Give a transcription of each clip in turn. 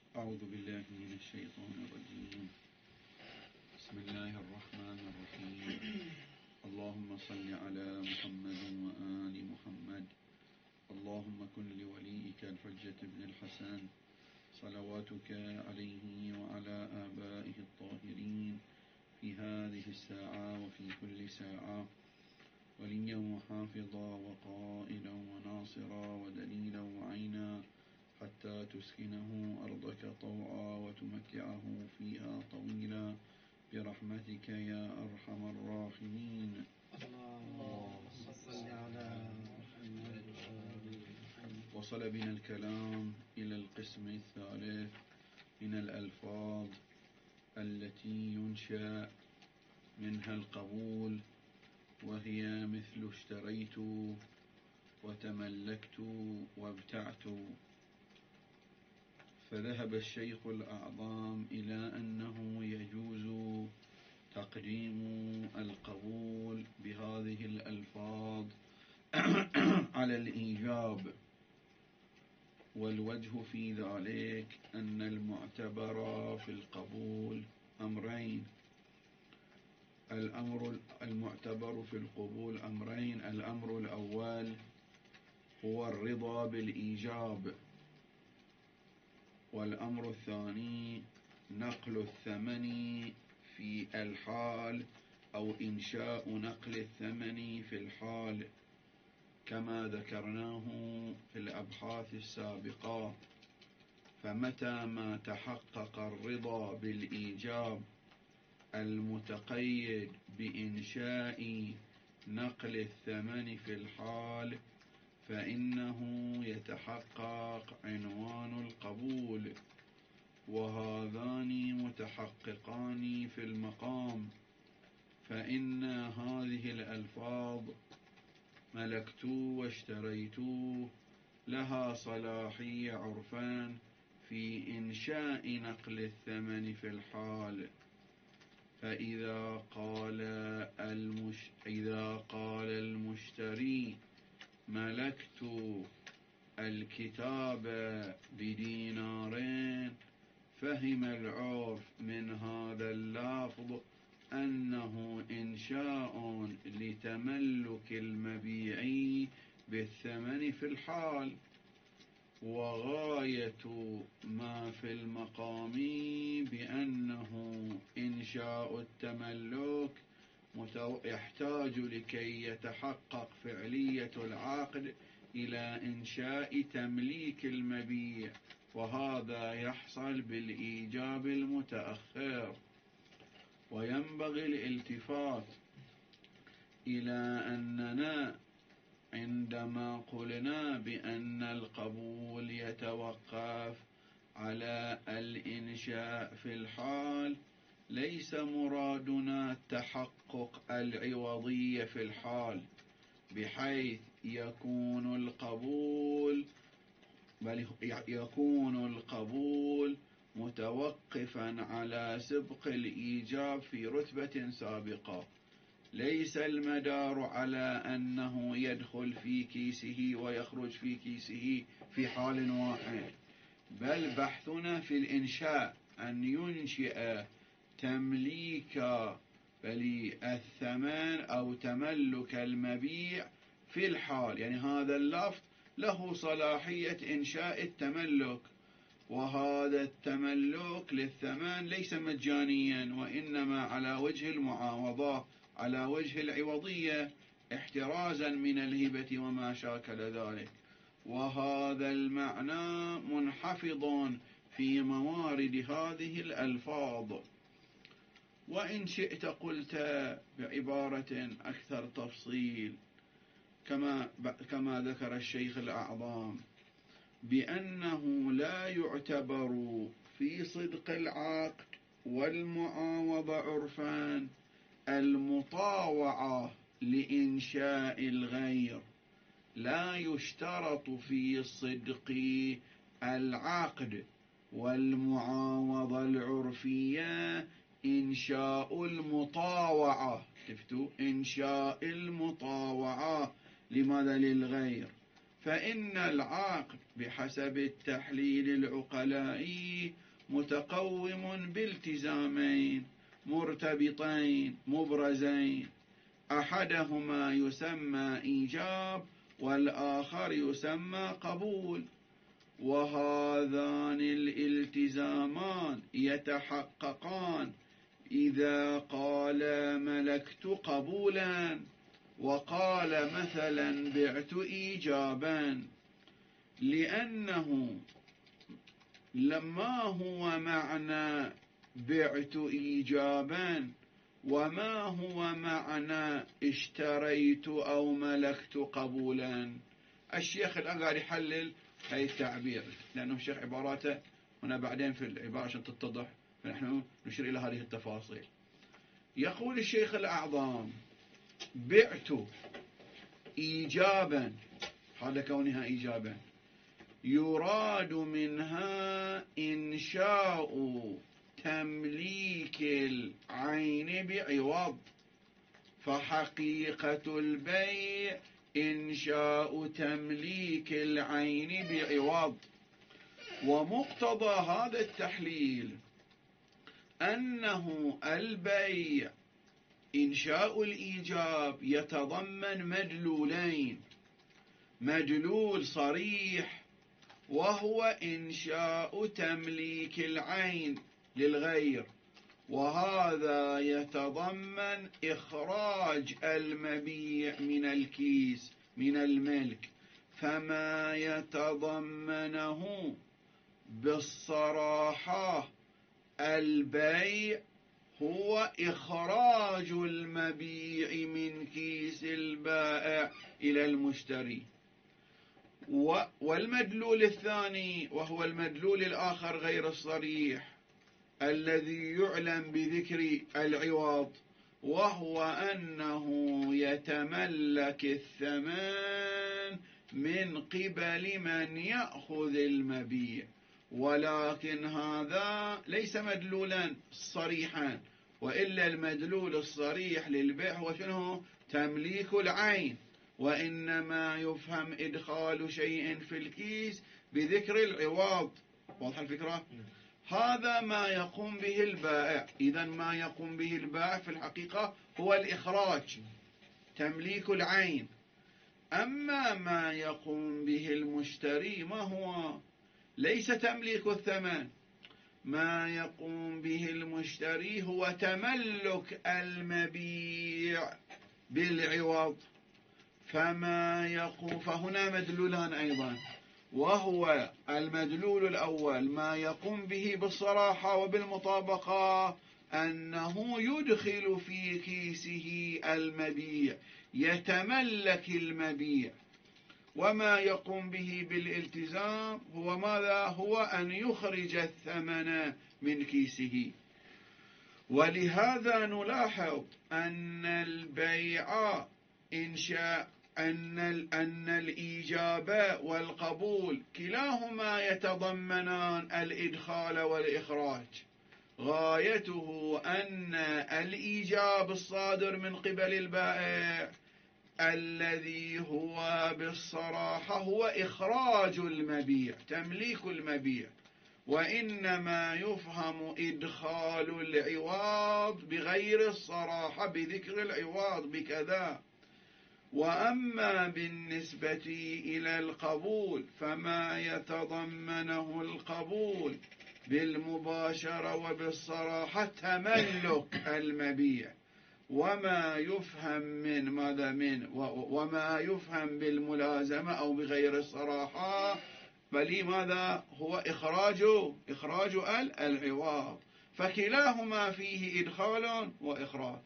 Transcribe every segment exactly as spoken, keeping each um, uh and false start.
أعوذ بالله من الشيطان الرجيم. بسم الله الرحمن الرحيم. اللهم صل على محمد وآل محمد. اللهم كن لوليك الحجة بن الحسن صلواتك عليه وعلى آبائه الطاهرين في هذه الساعة وفي كل ساعة وليا وحافظا وقائدا وناصرا ودليلا وعينا حتى تسكنه أرضك طوعا وتمتعه فيها طويلا برحمتك يا أرحم الراحمين. اللهم صل على محمد وآل محمد. وصل بنا الكلام إلى القسم الثالث من الألفاظ التي ينشأ منها القبول، وهي مثل اشتريت وتملكت وابتعت. فذهب الشيخ الأعظم إلى أنه يجوز تقديم القبول بهذه الألفاظ على الإيجاب، والوجه في ذلك أن المعتبر في القبول أمرين. الأمر المعتبر في القبول أمرين: الأمر الأول هو الرضا بالإيجاب، والأمر الثاني نقل الثمن في الحال أو إنشاء نقل الثمن في الحال، كما ذكرناه في الأبحاث السابقة. فمتى ما تحقق الرضا بالإيجاب المتقيد بإنشاء نقل الثمن في الحال فإنه يتحقق عنوان القبول، وهذان متحققان في المقام. فإن هذه الألفاظ ملكت واشتريت لها صلاحية عرفان في إنشاء نقل الثمن في الحال. فإذا قال المش... إذا قال المشتري ملكت الكتاب بدينارين، فهم العرف من هذا اللفظ أنه إنشاء لتملك المبيع بالثمن في الحال. وغاية ما في المقام بأنه إنشاء التملك يحتاج لكي يتحقق فعلية العقد إلى إنشاء تمليك المبيع، وهذا يحصل بالإيجاب المتأخر. وينبغي الالتفات إلى أننا عندما قلنا بأن القبول يتوقف على الإنشاء في الحال ليس مرادنا تحقق العوضية في الحال بحيث يكون القبول بل يكون القبول متوقفا على سبق الإيجاب في رتبة سابقة. ليس المدار على أنه يدخل في كيسه ويخرج في كيسه في حال واحد، بل بحثنا في الإنشاء أن ينشئ تمليك بل الثمن أو تملك المبيع في الحال. يعني هذا اللفظ له صلاحية إنشاء التملك، وهذا التملك للثمن ليس مجانيا، وإنما على وجه المعاوضة، على وجه العوضية، احترازا من الهبة وما شاكل ذلك. وهذا المعنى منحفظ في موارد هذه الألفاظ. وإن شئت قلت بعبارة أكثر تفصيل كما, كما ذكر الشيخ الأعظم بأنه لا يعتبر في صدق العقد والمعاوضة عرفان المطاوعة لإنشاء الغير. لا يشترط في صدق العقد والمعاوضة العرفية إنشاء المطاوعة. شفتوا؟ إنشاء المطاوعة. لماذا؟ للغير. فإن العقد بحسب التحليل العقلائي متقوم بالتزامين مرتبطين مبرزين، أحدهما يسمى إيجاب والآخر يسمى قبول، وهذان الالتزامان يتحققان إذا قال ملكت قبولا وقال مثلا بعت إيجابا، لأنه لما هو معنى بعت إيجابا وما هو معنى اشتريت أو ملكت قبولا. الشيخ الآن قاعد يحلل هاي التعبير، لأنه الشيخ عباراته هنا بعدين في العبارة عشان تتضح، فنحن نشير إلى هذه التفاصيل. يقول الشيخ الأعظم: بعت إيجابا، هذا كونها إيجابا، يراد منها إنشاء تمليك العين بعوض، فحقيقة البيع إنشاء تمليك العين بعوض. ومقتضى هذا التحليل أنه البيع إنشاء الإيجاب يتضمن مدلولين: مدلول صريح وهو إنشاء تمليك العين للغير، وهذا يتضمن إخراج المبيع من الكيس من الملك، فما يتضمنه بالصراحة البيع هو إخراج المبيع من كيس البائع إلى المشتري. والمدلول الثاني وهو المدلول الآخر غير الصريح الذي يعلم بذكر العوض، وهو أنه يتملك الثمن من قبل من يأخذ المبيع، ولكن هذا ليس مدلولا صريحا، وإلا المدلول الصريح للبيع هو شنو؟ تمليك العين، وإنما يفهم إدخال شيء في الكيس بذكر العوض. واضح الفكرة؟ هذا ما يقوم به البائع. إذن ما يقوم به البائع في الحقيقة هو الإخراج، تمليك العين. أما ما يقوم به المشتري ما هو؟ ليس تمليك الثمن، ما يقوم به المشتري هو تملك المبيع بالعوض. فما يقوم فهنا مدلولان أيضا، وهو المدلول الأول ما يقوم به بالصراحة وبالمطابقة أنه يدخل في كيسه المبيع، يتملك المبيع. وما يقوم به بالالتزام هو ماذا؟ هو أن يخرج الثمن من كيسه. ولهذا نلاحظ أن البيع إنشاء أن أن الإيجاب والقبول كلاهما يتضمنان الإدخال والإخراج. غايته أن الإيجاب الصادر من قبل البائع الذي هو بالصراحة هو إخراج المبيع، تمليك المبيع، وإنما يفهم إدخال العوض بغير الصراحة بذكر العوض بكذا. وأما بالنسبة إلى القبول فما يتضمنه القبول بالمباشرة وبالصراحة تملك المبيع، وما يفهم من ماذا من وما يفهم بالملازمة أو بغير الصراحة بل ماذا هو إخراج إخراج العوض. فكلاهما فيه إدخال وإخراج.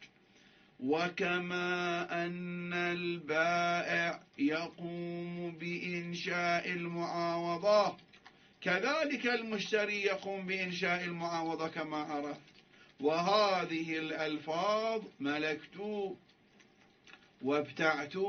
وكما أن البائع يقوم بإنشاء المعاوضة كذلك المشتري يقوم بإنشاء المعاوضة كما عرف. وهذه الألفاظ ملكت وابتعت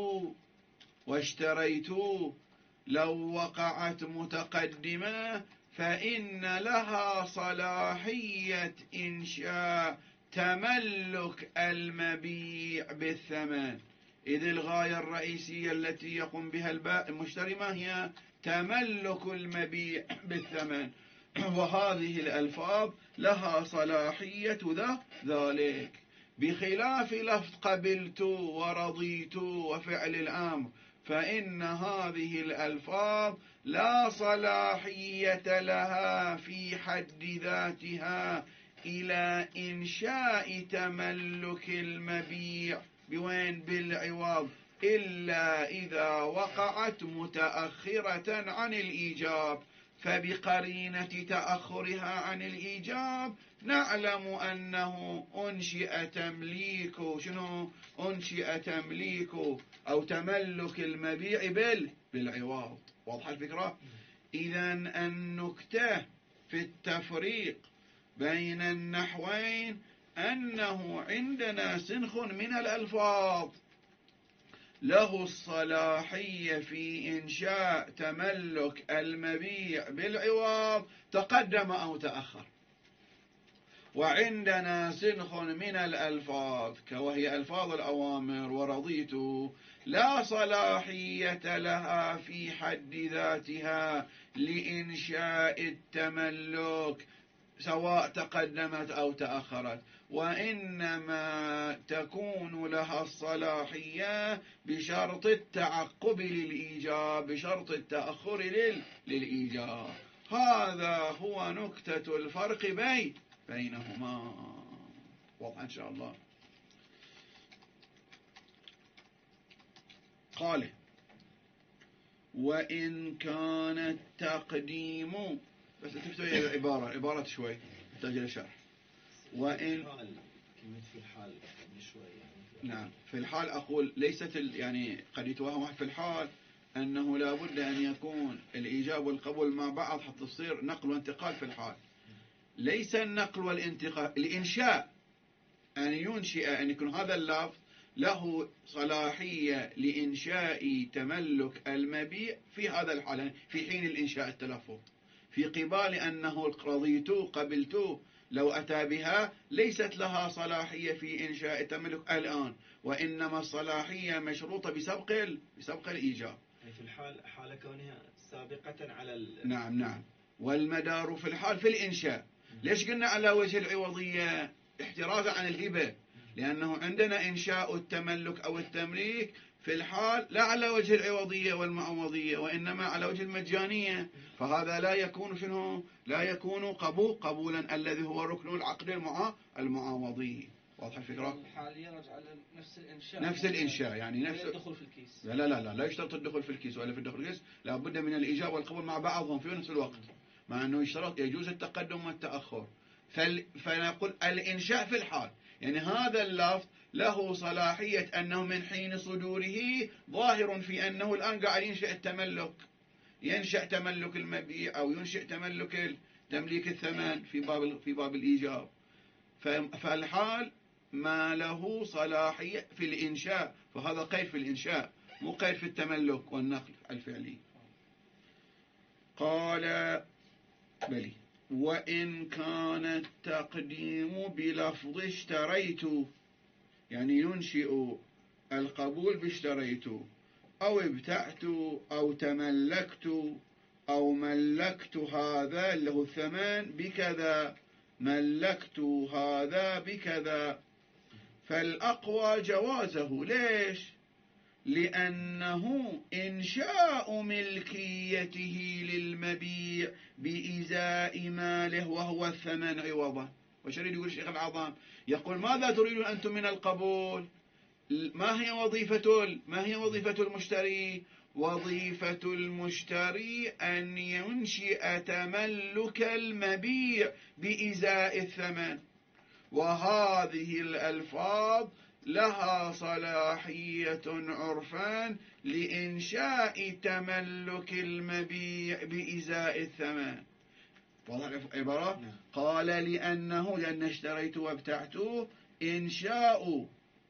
واشتريت لو وقعت متقدمة فإن لها صلاحية إنشاء تملك المبيع بالثمن، إذ الغاية الرئيسية التي يقوم بها البائع المشتري ما هي؟ تملك المبيع بالثمن. وهذه الألفاظ لها صلاحية ذلك، بخلاف لفظ قبلت ورضيت وفعل الأمر، فإن هذه الألفاظ لا صلاحية لها في حد ذاتها إلى إنشاء تملك المبيع بوين؟ بالعوض، إلا إذا وقعت متأخرة عن الإيجاب. فبقرينة تأخرها عن الإيجاب نعلم أنه أنشئ تمليك شنو؟ أنشئ تمليك أو تملك المبيع بال بالعوض. واضحة الفكرة؟ إذن النكتة في التفريق بين النحوين أنه عندنا سنخ من الألفاظ له الصلاحية في إنشاء تملك المبيع بالعوض تقدم أو تأخر، وعندنا سنخ من الألفاظ وهي ألفاظ الأوامر ورضيت لا صلاحية لها في حد ذاتها لإنشاء التملك سواء تقدمت أو تأخرت، وإنما تكون لها الصلاحية بشرط التعقب للإيجاب، بشرط التأخر للإيجاب. هذا هو نكتة الفرق بين بينهما. واضح إن شاء الله. قال وإن كان التقديم، بس تفتوا هي العبارة عبارة شوي تحتاج إلى شرح. وإن كلمة في الحال شوي يعني. نعم في الحال أقول ليست يعني قد يتوهم واحد في الحال أنه لا بد أن يكون الإيجاب والقبول مع بعض حتى تصير نقل وانتقال في الحال. ليس النقل والانتقال، الإنشاء أن ينشئ أن يكون هذا اللفظ له صلاحية لإنشاء تملك المبيع في هذا الحال في حين الإنشاء التلفظ، في قبال أنه رضيت قبلت لو أتى بها ليست لها صلاحية في إنشاء التملك الآن، وإنما الصلاحية مشروطة بسبق بسبق الإيجاب في الحال حال كونها سابقة على ال... نعم نعم. والمدار في الحال في الإنشاء. ليش قلنا على وجه العوضية؟ احترازا عن الهبة، لأنه عندنا إنشاء التملك أو التمليك في الحال لا على وجه العوضية والمعوضية، وإنما على وجه المجانية، فهذا لا يكون شنو؟ لا يكون قبول قبولا الذي هو ركن العقد المعا المعاوضي. واضح الفكرة؟ الحال يرجع على نفس الإنشاء، نفس الإنشاء يعني نفس الدخول في الكيس. لا لا لا لا يشترط الدخول في الكيس ولا في الدخول في الكيس، لا بد من الإيجاب والقبول مع بعضهم في نفس الوقت، مع أنه يشترط يجوز التقدم والتأخر. فنقول الإنشاء في الحال يعني هذا اللفظ له صلاحية أنه من حين صدوره ظاهر في أنه الآن قاعد ينشئ التملك، ينشأ تملك المبيع أو ينشئ تملك تمليك الثمن في باب في باب الإيجاب. فالحال ما له صلاحية في الإنشاء، فهذا قيد في الإنشاء مو قيد في التملك والنقل الفعلي. قال بلي وإن كان التقديم بلفظ اشتريت، يعني ينشئ القبول باشتريت أو ابتعت أو تملكت أو ملكت هذا له الثمن بكذا، ملكت هذا بكذا، فالأقوى جوازه. ليش؟ لأنه إنشاء ملكيته للمبيع بإزاء ماله وهو الثمن عوضا. وش يريد يقول الشيخ العظام؟ يقول ماذا تريدون أنتم من القبول؟ ما هي وظيفة ما هي وظيفة المشتري؟ وظيفة المشتري أن ينشئ تملك المبيع بإزاء الثمن، وهذه الألفاظ لها صلاحية عرفان لإنشاء تملك المبيع بإزاء الثمن. واضح العبارة؟ قال لأنه لأن اشتريت وابتعت إنشاء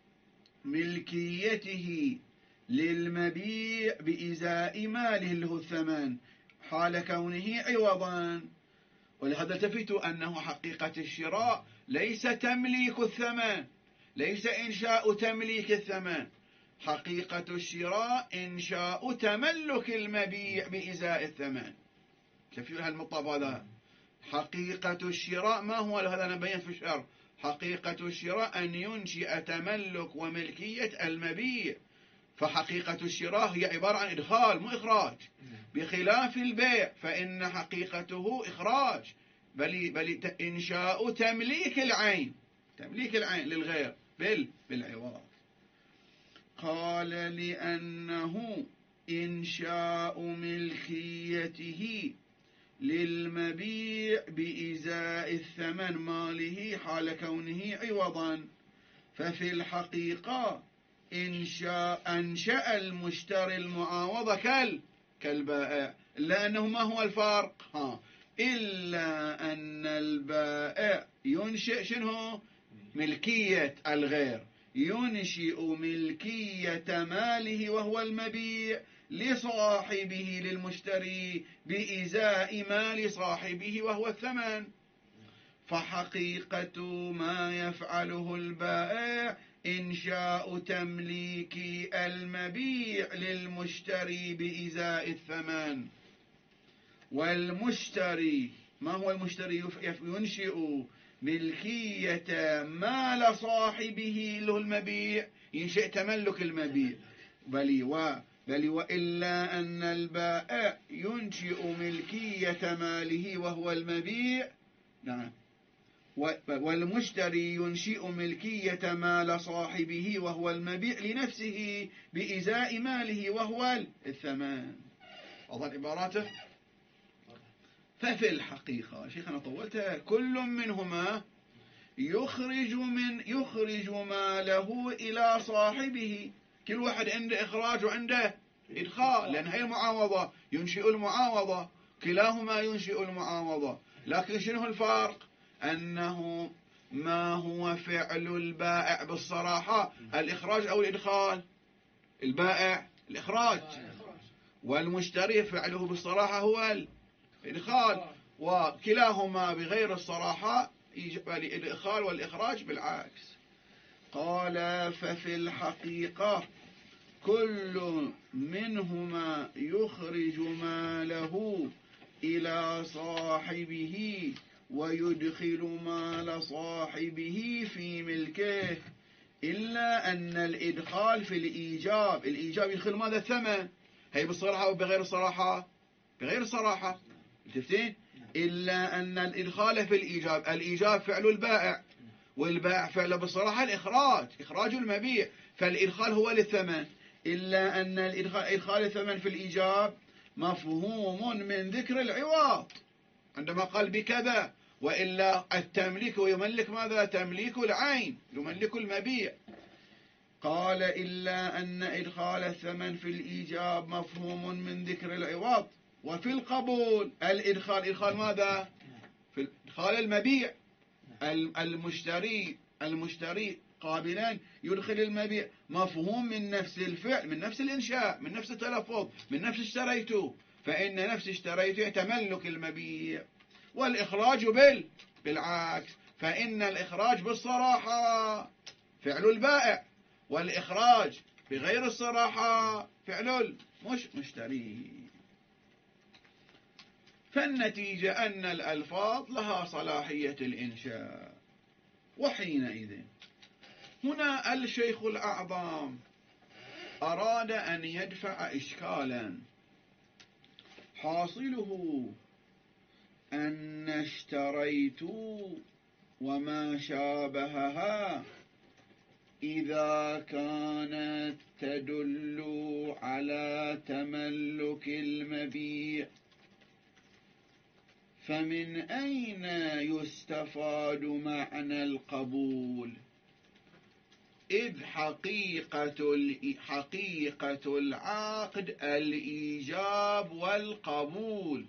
ملكيته للمبيع بإزاء ماله له الثمن حال كونه عوضا. ولهذا التفتوا أنه حقيقة الشراء ليس تمليك الثمن، ليس إنشاء تمليك الثمن، حقيقة الشراء إنشاء تملك المبيع بإزاء الثمن. شوفوا هالمطلب هذا. حقيقة الشراء ما هو؟ هذا أنا بينت في الشرح. حقيقة الشراء أن ينشئ تملك وملكية المبيع. فحقيقة الشراء هي عبارة عن إدخال مو إخراج، بخلاف البيع فإن حقيقته إخراج، بل بل إنشاء تمليك العين، تمليك العين للغير بال بالعوض. قال لأنه إنشاء ملكيته للمبيع بإزاء الثمن ماله حال كونه عوضا، ففي الحقيقة إنشاء أنشأ المشتري المعاوضة كال كالبائع، لأنه ما هو الفرق؟ ها إلا أن البائع ينشئ شنو؟ ملكية الغير، ينشئ ملكية ماله وهو المبيع لصاحبه للمشتري بإزاء مال صاحبه وهو الثمن. فحقيقة ما يفعله البائع إنشاء تمليك المبيع للمشتري بإزاء الثمن، والمشتري ما هو المشتري؟ ينشئ ملكية مال صاحبه له المبيع، ينشئ تملك المبيع. بل و بل وإلا أن البائع ينشئ ملكية ماله وهو المبيع، نعم، والمشتري ينشئ ملكية مال صاحبه وهو المبيع لنفسه بإزاء ماله وهو الثمن. أظن عباراته. ففي الحقيقة شيخ أنا طولتها، كل منهما يخرج من يخرج ماله إلى صاحبه، كل واحد عنده إخراج وعنده إدخال، لأن هي المعاوضة ينشئ المعاوضة، كلاهما ينشئ المعاوضة. لكن شنو الفرق؟ أنه ما هو فعل البائع بالصراحة؟ الإخراج أو الإدخال؟ البائع الإخراج، والمشتري فعله بالصراحة هو الإدخال، وكلاهما بغير الصراحة الإدخال والإخراج بالعكس. قال ففي الحقيقة كل منهما يخرج ماله إلى صاحبه ويدخل مال صاحبه في ملكه، إلا أن الإدخال في الإيجاب، الإيجاب يدخل ماذا؟ الثمن. هي بالصراحة أو بغير الصراحة؟ بغير الصراحة. تفتين؟ إلا أن الإدخال في الإيجاب، الإيجاب فعل البائع، والبائع فعل بالصراحة الإخراج، إخراج المبيع، فالإدخال هو للثمن. إلا أن الإدخال إدخال الثمن في الإيجاب مفهوم من ذكر العوض عندما قال بكذا، وإلا التمليك ويملك ماذا؟ تمليك العين، يملك المبيع. قال إلا أن إدخال الثمن في الإيجاب مفهوم من ذكر العوض، وفي القبول الإدخال إدخال ماذا؟ في إدخال المبيع، المشتري المشتري قابلا يدخل المبيع، مفهوم من نفس الفعل، من نفس الإنشاء، من نفس التلفظ، من نفس اشتريته، فإن نفس اشتريته تملك المبيع. والإخراج بال بالعكس، فإن الإخراج بالصراحة فعل البائع، والإخراج بغير الصراحة فعل مش مشتري. فالنتيجة أن الألفاظ لها صلاحية الإنشاء. وحينئذ هنا الشيخ الأعظم أراد أن يدفع إشكالا حاصله أن اشتريت وما شابهها إذا كانت تدل على تملك المبيع، فمن أين يستفاد معنى القبول؟ إذ حقيقة حقيقة العقد الإيجاب والقبول،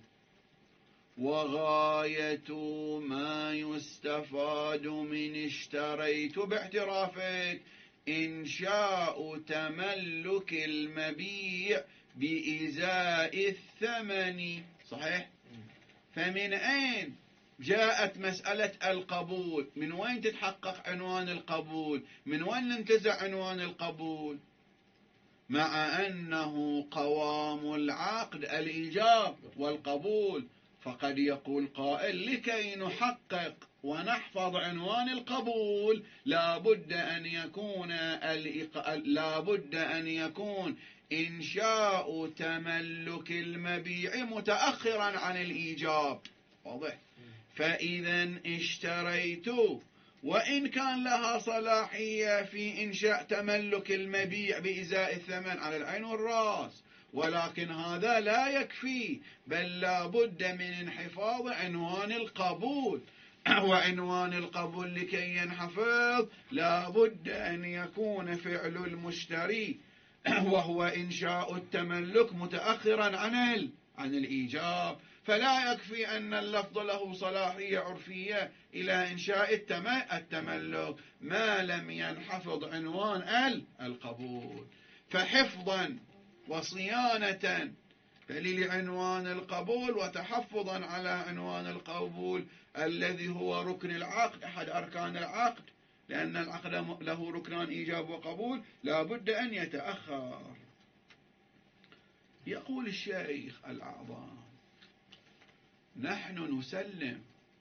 وغاية ما يستفاد من اشتريت باعترافك إنشاء تملك المبيع بإزاء الثمن. صحيح؟ فمن أين جاءت مسألة القبول؟ من وين تتحقق عنوان القبول؟ من وين ننتزع عنوان القبول؟ مع أنه قوام العقد الإيجاب والقبول. فقد يقول قائل لكي نحقق ونحفظ عنوان القبول لا بد أن يكون لا بد أن يكون إنشاء تملك المبيع متأخرا عن الإيجاب. واضح؟ فإذا اشتريت وإن كان لها صلاحية في إنشاء تملك المبيع بإزاء الثمن على العين والرأس، ولكن هذا لا يكفي، بل لا بد من انحفاظ عنوان القبول. وعنوان القبول لكي ينحفظ لا بد أن يكون فعل المشتري وهو إنشاء التملك متأخرا عن عن الإيجاب. فلا يكفي أن اللفظ له صلاحية عرفية إلى إنشاء التملك ما لم ينحفظ عنوان القبول. فحفظا وصيانة لعنوان القبول وتحفظا على عنوان القبول الذي هو ركن العقد، أحد أركان العقد، لأن العقد له ركنان إيجاب وقبول، لا بد أن يتأخر. يقول الشيخ الأعظم: نحن نسلم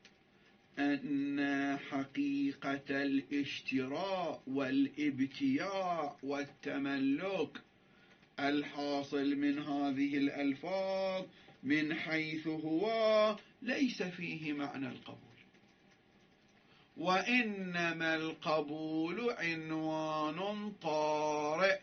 أن حقيقة الاشتراء والابتياع والتملك الحاصل من هذه الألفاظ من حيث هو ليس فيه معنى القبول، وإنما القبول عنوان طارئ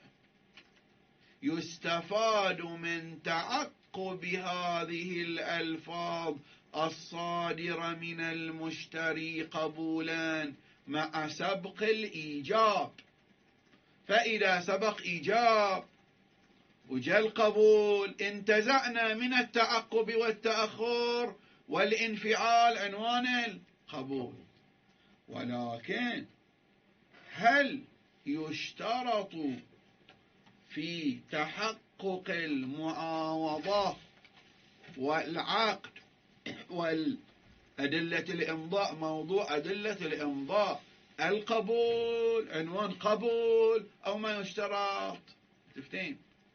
يستفاد من تعقب هذه الألفاظ الصادرة من المشتري قبولا مع سبق الإيجاب. فإذا سبق إيجاب وجاء القبول انتزعنا من التعقب والتأخر والانفعال عنوان القبول. ولكن هل يشترط في تحقق المعاوضة والعقد والأدلة الإمضاء، موضوع أدلة الإمضاء، القبول عنوان قبول أو ما يشترط؟ تفتين؟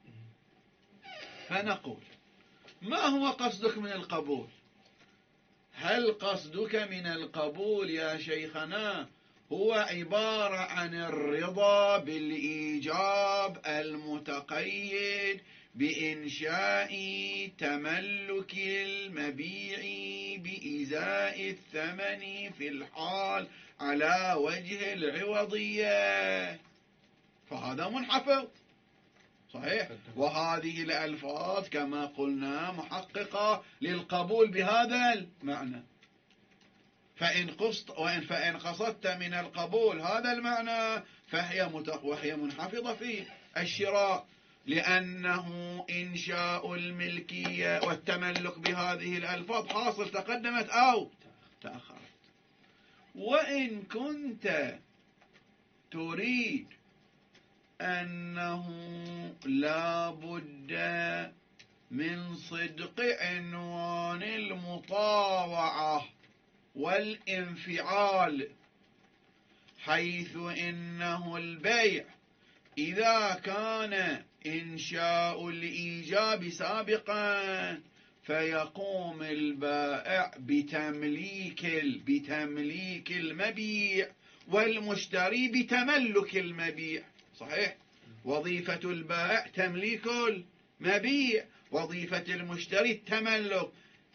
فنقول: ما هو قصدك من القبول؟ هل قصدك من القبول يا شيخنا هو عبارة عن الرضا بالإيجاب المتقيد بإنشاء تملك المبيع بإزاء الثمن في الحال على وجه العوضية؟ فهذا منحفظ صحيح، وهذه الألفاظ كما قلنا محققة للقبول بهذا المعنى. فإن قصت وإن فإن قصدت من القبول هذا المعنى فهي وهي منحفظة في الشراء، لأنه إنشاء الملكية والتملك بهذه الألفاظ حاصل تقدمت أو تأخرت. وإن كنت تريد أنه لا بد من صدق عنوان المطاوعة والانفعال، حيث إنه البيع إذا كان إنشاء الإيجاب سابقا فيقوم البائع بتمليك بتمليك المبيع والمشتري بتملك المبيع. صحيح، وظيفة البائع تمليك المبيع، وظيفة المشتري التملك.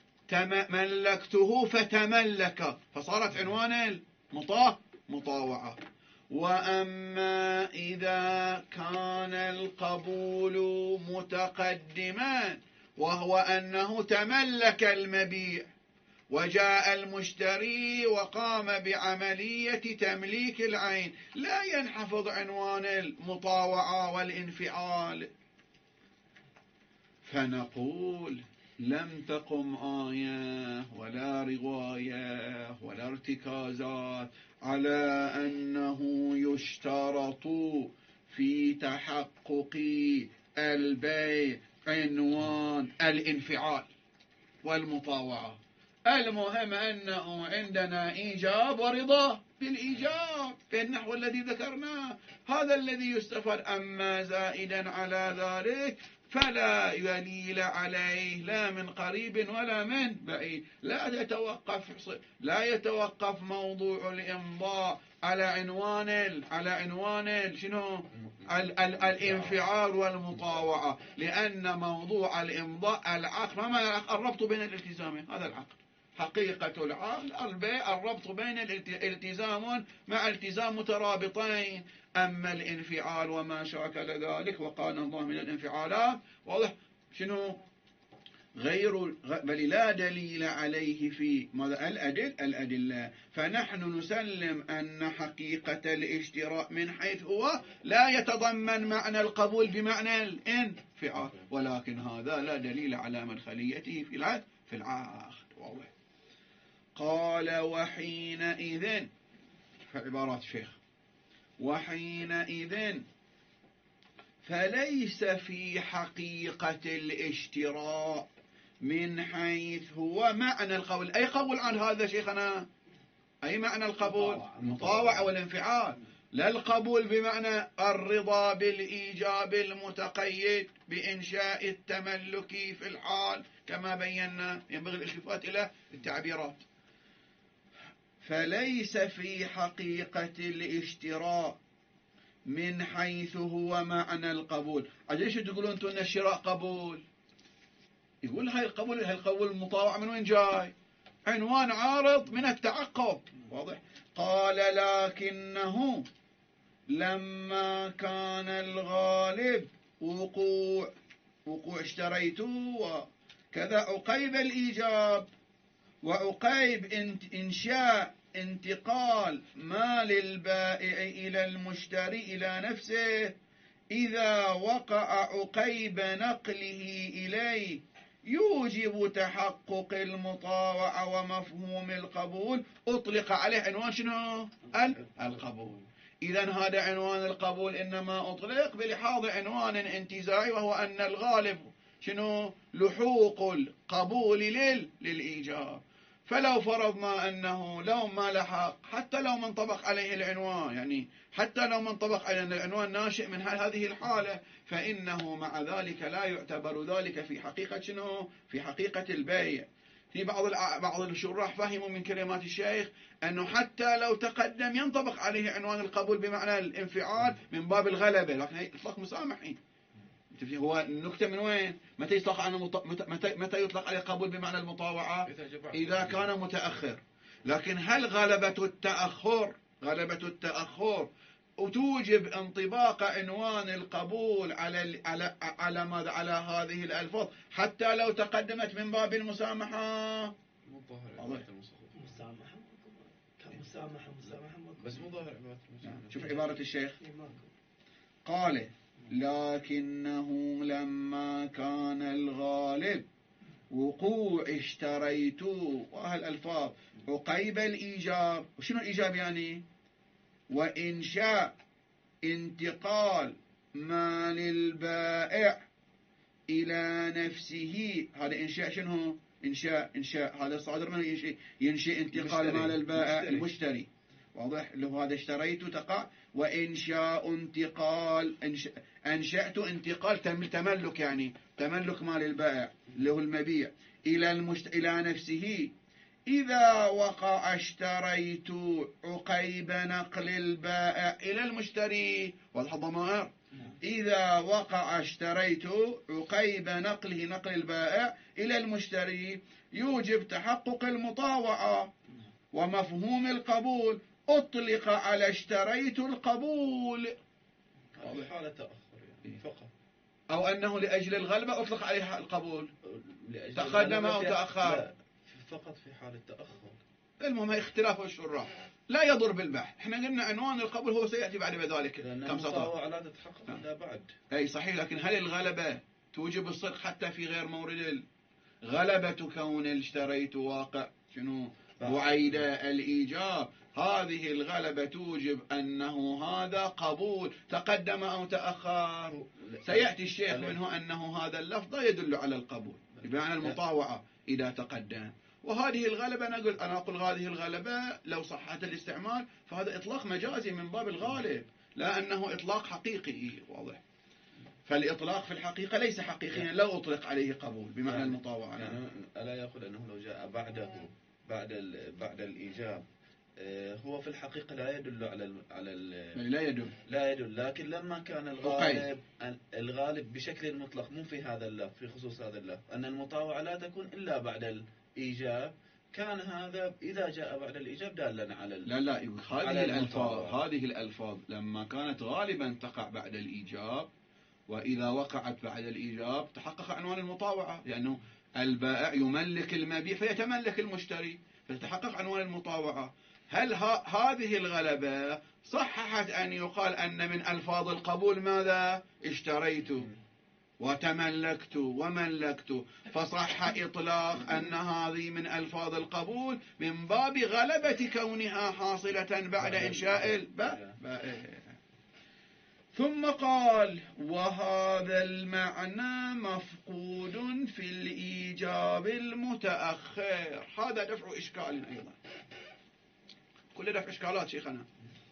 ملكته فتملك، فصارت عنوان المطاوعة. وأما إذا كان القبول متقدما وهو أنه تملك المبيع وجاء المشتري وقام بعملية تمليك العين، لا ينحفظ عنوان المطاوعة والانفعال. فنقول: لم تقم آية ولا رواية ولا ارتكازات على أنه يشترط في تحقق البيع عنوان الانفعال والمطاوعة. المهم أنه عندنا إيجاب ورضا بالإيجاب في النحو الذي ذكرناه، هذا الذي يستفاد. أما زائدا على ذلك فلا دليل عليه لا من قريب ولا من بعيد. لا يتوقف لا يتوقف موضوع الإمضاء على عنوان على عنوان شنو ال ال الانفعال والمطاوعة، لأن موضوع الإمضاء العقد. ما معنى الربط بين الالتزامين؟ هذا العقد حقيقة العقد البيع، الربط بين الالتزام مع التزام مترابطين. أما الانفعال وما شاكل ذلك وقال الله من الانفعالات واضح شنو غير، بل لا دليل عليه في الأدل الأدلة. فنحن نسلم أن حقيقة الاشتراء من حيث هو لا يتضمن معنى القبول بمعنى الانفعال، ولكن هذا لا دليل على مدخليته في العقد في العقد واضح. قال وحينئذ عبارات الشيخ وحينئذ فليس في حقيقة الاشتراء من حيث هو معنى القول. أي قول عن هذا شيخنا؟ أي معنى القبول؟ المطاوعة والانفعال، لا القبول بمعنى الرضا بالإيجاب المتقيد بإنشاء التملك في الحال كما بينا. ينبغي الالتفات إلى التعبيرات. فليس في حقيقة الاشتراء من حيث هو معنى القبول. ليش تقولون أنتم أن الشراء قبول؟ يقول هاي القبول هاي القبول المطاوعة من وين جاي؟ عنوان عارض من التعقب واضح. قال لكنه لما كان الغالب وقوع وقوع اشتريته وكذا عقيب الإيجاب وعقيب إنشاء انتقال مال البائع إلى المشتري إلى نفسه، إذا وقع عقيب نقله إليه يوجب تحقق المطاوعة ومفهوم القبول، أطلق عليه عنوان شنو؟ القبول. إذن هذا عنوان القبول إنما أطلق بلحاظ عنوان انتزاعي، وهو أن الغالب شنو؟ لحوق القبول لل... للإيجاب. فلو فرضنا أنه لو ما لحق، حتى لو من طبق عليه العنوان، يعني حتى لو من طبق عليه العنوان ناشئ من هذه الحالة، فإنه مع ذلك لا يعتبر ذلك في حقيقة شنو؟ في حقيقة البيع. في بعض بعض الشراح فهموا من كلمات الشيخ أنه حتى لو تقدم ينطبق عليه عنوان القبول بمعنى الانفعال من باب الغلبة، لكن هي إطلاق مسامحي. هو النكتة من وين؟ متى يطلق على مط... متى... متى يطلق عليه قبول بمعنى المطاوعة؟ إذا كان متأخر. لكن هل غلبة التأخر غلبة التأخر وتوجب انطباق عنوان القبول على على على ماذا؟ على هذه الألفاظ حتى لو تقدمت من باب المسامحة؟ مسامحة كمسامحة مسامحة بس مو ظاهر عبارة المسامحة. شوف عبارة الشيخ قال لكنه لما كان الغالب وقوع اشتريت وهالألفاظ عقيب الإيجاب. وشنو الإيجاب يعني؟ وإنشاء انتقال مال البائع إلى نفسه. هذا إنشاء شنو؟ إنشاء إنشاء هذا صادر منه ينشئ, ينشئ انتقال مال البائع المشتري, المشتري. واضح؟ اللي هو هذا اشتريت تقع. وإنشاء انتقال أنشأت انتقال تملك، يعني تملك مال البائع اللي هو المبيع إلى المشت... إلى نفسه. إذا وقع اشتريت عقيب نقل البائع إلى المشتري. واضح الضمائر؟ إذا وقع اشتريت عقيب نقله نقل البائع إلى المشتري يوجب تحقق المطاوعة ومفهوم القبول، أطلق على اشتريت القبول في حالة تأخر يعني فقط، أو أنه لأجل الغلبة أطلق عليها القبول تقدم أو تأخر، فقط في حالة تأخر. المهم اختلاف الشراح لا يضر بالبحث. احنا قلنا عنوان القبول هو سيأتي بعد ذلك كم سطر لا تتحقق إلا بعد. أي صحيح. لكن هل الغلبة توجب الصدق حتى في غير مورد الغلبة؟ كون اشتريت واقع شنو بعيد الإيجاب، هذه الغلبة توجب أنه هذا قبول تقدم أو تأخر. سيأتي الشيخ منه أنه هذا اللفظ يدل على القبول بمعنى المطاوعة إذا تقدم. وهذه الغلبة نقول أنا أقول هذه الغلبة لو صحت الاستعمال فهذا إطلاق مجازي من باب الغالب لا أنه إطلاق حقيقي. واضح؟ فالإطلاق في الحقيقة ليس حقيقيا لو أطلق عليه قبول بمعنى يعني المطاوعة. يعني ألا يقول أنه لو جاء بعده بعد بعد الإيجاب هو في الحقيقة لا يدل على ال على ال لا يدل لا يدل لكن لما كان الغالب الغالب بشكل مطلق مو في هذا اللفظ في خصوص هذا اللفظ أن المطاوعة لا تكون إلا بعد الإيجاب كان هذا إذا جاء بعد الإيجاب دالا على لا لا هذه على الألفاظ هذه الألفاظ لما كانت غالبا تقع بعد الإيجاب وإذا وقعت بعد الإيجاب تحقق عنوان المطاوعة لأنه البائع يملك المبيع فيتملك المشتري فتتحقق عنوان المطاوعة. هل هذه الغلبة صححت أن يقال أن من ألفاظ القبول ماذا؟ اشتريت وتملكت وملكت فصح إطلاق أن هذه من ألفاظ القبول من باب غلبة كونها حاصلة بعد إنشاء البائع. ثم قال وهذا المعنى مفقود في الإيجاب المتأخر. هذا دفع إشكال أيضا كل دفع إشكالات شيخنا.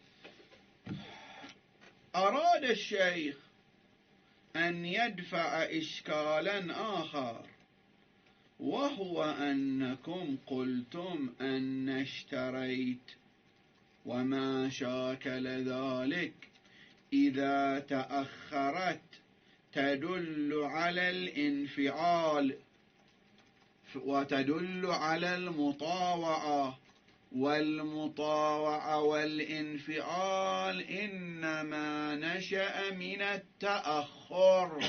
أراد الشيخ أن يدفع إشكالا آخر وهو أنكم قلتم أن اشتريت وما شاكل ذلك إذا تأخرت تدل على الانفعال وتدل على المطاوعة والمطاوعة والانفعال إنما نشأ من التأخر.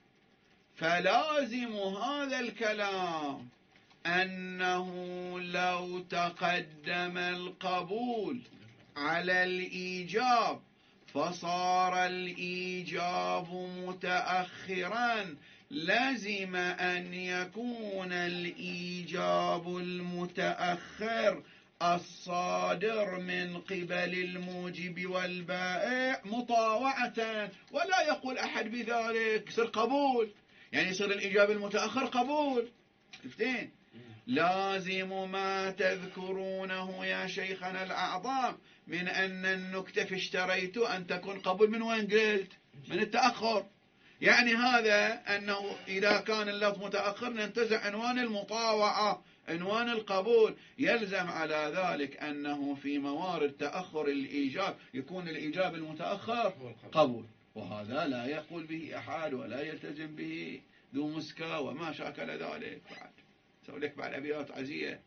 فلازم هذا الكلام أنه لو تقدم القبول على الإيجاب فصار الإيجاب متأخرا لازم أن يكون الإيجاب المتأخر الصادر من قبل الموجب والبائع مطاوعة. ولا يقول أحد بذلك يصير قبول يعني يصير الإيجاب المتأخر قبول. شفتين؟ لازم ما تذكرونه يا شيخنا الأعظم من أن النكتة في اشتريت أن تكون قبول من وين قلت؟ من التأخر. يعني هذا أنه إذا كان اللفظ متأخر ننتزع عنوان المطاوعة عنوان القبول. يلزم على ذلك أنه في موارد تأخر الإيجاب يكون الإيجاب المتأخر قبول وهذا لا يقول به أحد ولا يلتزم به ذو مسكى وما شاكل ذلك. بعد سأقول لك بعد أبيات عزية.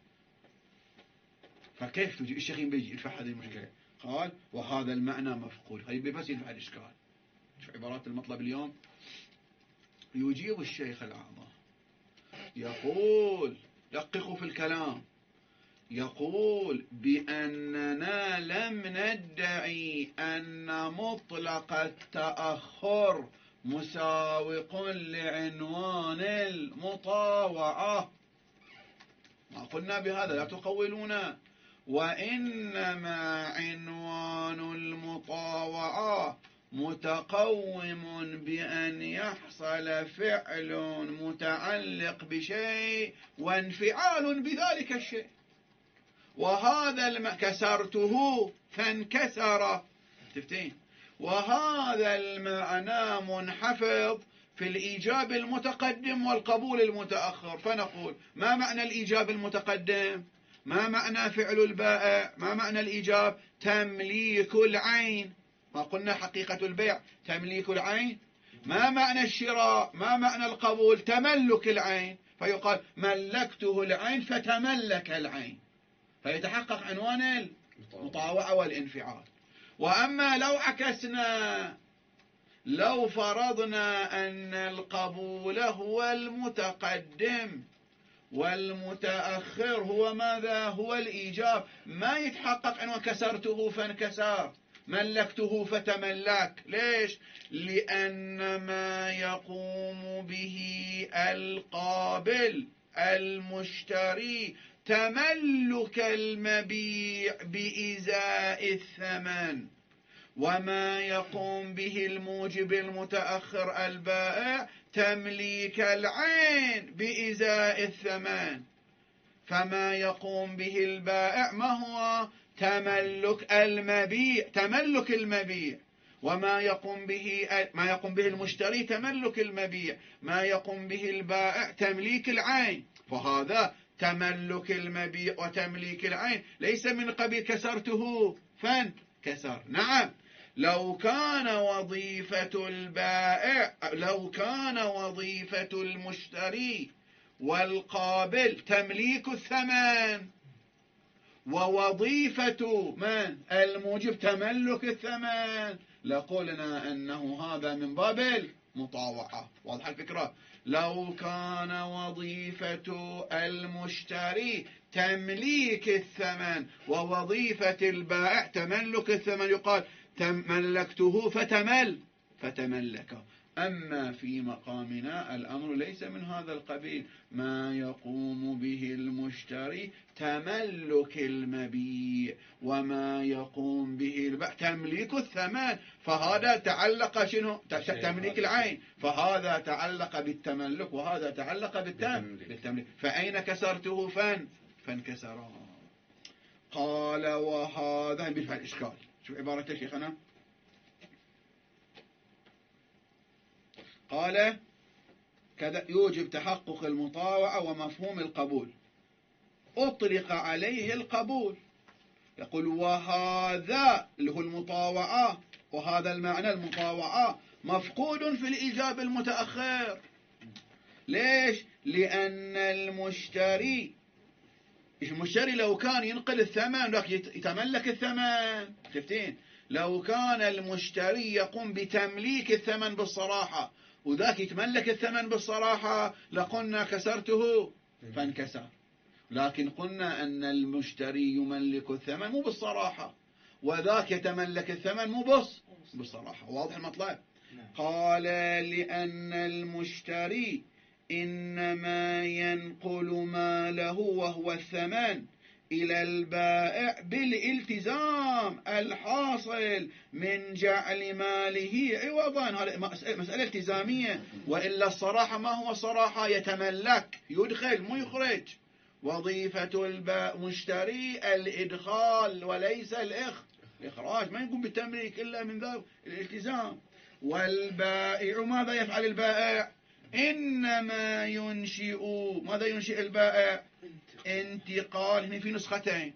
فكيف تجي الشيخ بيجي يدفع هذه المشكلة؟ قال وهذا المعنى مفقود. خلي بس يدفع الإشكال. شو عبارات المطلب اليوم؟ يجيب الشيخ الأعظم يقول دققوا في الكلام يقول بأننا لم ندعي أن مطلق التأخر مساوق لعنوان المطاوعة. ما قلنا بهذا لا تقولونا. وإنما عنوان المطاوعة متقوم بأن يحصل فعل متعلق بشيء وانفعال بذلك الشيء. وهذا الم... كسرته فانكسر. تفتين؟ وهذا المعنى منحفظ في الإيجاب المتقدم والقبول المتأخر. فنقول ما معنى الإيجاب المتقدم؟ ما معنى فعل البائع؟ ما معنى الإيجاب؟ تمليك العين. ما قلنا حقيقة البيع تمليك العين. ما معنى الشراء؟ ما معنى القبول؟ تملك العين. فيقال ملكته العين فتملك العين فيتحقق عنوان المطاوعة والانفعال. وأما لو عكسنا لو فرضنا أن القبول هو المتقدم والمتأخر هو ماذا؟ هو الإيجاب. ما يتحقق عنوان كسرته فانكسر ملكته فتملك. ليش؟ لأن ما يقوم به القابل المشتري تملك المبيع بإزاء الثمن وما يقوم به الموجب المتأخر البائع تمليك العين بإزاء الثمن. فما يقوم به البائع ما هو؟ تملك المبيع، تملك المبيع. وما يقوم به ما يقوم به المشتري تملك المبيع، ما يقوم به البائع تمليك العين. فهذا تملك المبيع وتمليك العين ليس من قبيل كسرته فانكسر. نعم، لو كان وظيفة البائع لو كان وظيفة المشتري والقابل تمليك الثمن، ووظيفة من الموجب تملك الثمن، لقلنا أنه هذا من باب المطاوعة. واضح الفكرة؟ لو كان وظيفة المشتري تمليك الثمن ووظيفة البائع تملك الثمن، يقال تملكته فتمل فتملك. أما في مقامنا الأمر ليس من هذا القبيل، ما يقوم به المشتري تملك المبيع، وما يقوم به البائع تمليك الثمن. فهذا تعلق شنو؟ تمليك العين، فهذا تعلق بالتملك وهذا تعلق بالتمليك. فأين كسرته؟ فن فانكسرا. قال وهذا بيرفع الإشكال. شوف عبارة شيخنا، قال كذا يوجب تحقق المطاوعة ومفهوم القبول، أطلق عليه القبول. يقول وهذا اللي هو المطاوعة، وهذا المعنى المطاوعة مفقود في الإيجاب المتأخر. ليش؟ لأن المشتري المشتري لو كان ينقل الثمن يتملك الثمن. شفتين؟ لو كان المشتري يقوم بتمليك الثمن بالصراحة وذاك يتملك الثمن بالصراحة لقلنا كسرته فانكسر. لكن قلنا أن المشتري يملك الثمن مو بالصراحة، وذاك يتملك الثمن مو بص بالصراحة. واضح المطلب؟ قال لأن المشتري إنما ينقل ماله وهو الثمن إلى البائع بالالتزام الحاصل من جعل ماله عوضا. هذه مسألة التزامية، وإلا الصراحة ما هو صراحة؟ يتملك، يدخل مو يخرج. وظيفة المشتري الإدخال وليس الإخراج، ما يقوم بالتمليك إلا من ذلك الالتزام. والبائع ماذا يفعل البائع؟ إنما ينشئ، ماذا ينشئ البائع؟ انتقال. هنا في نسختين،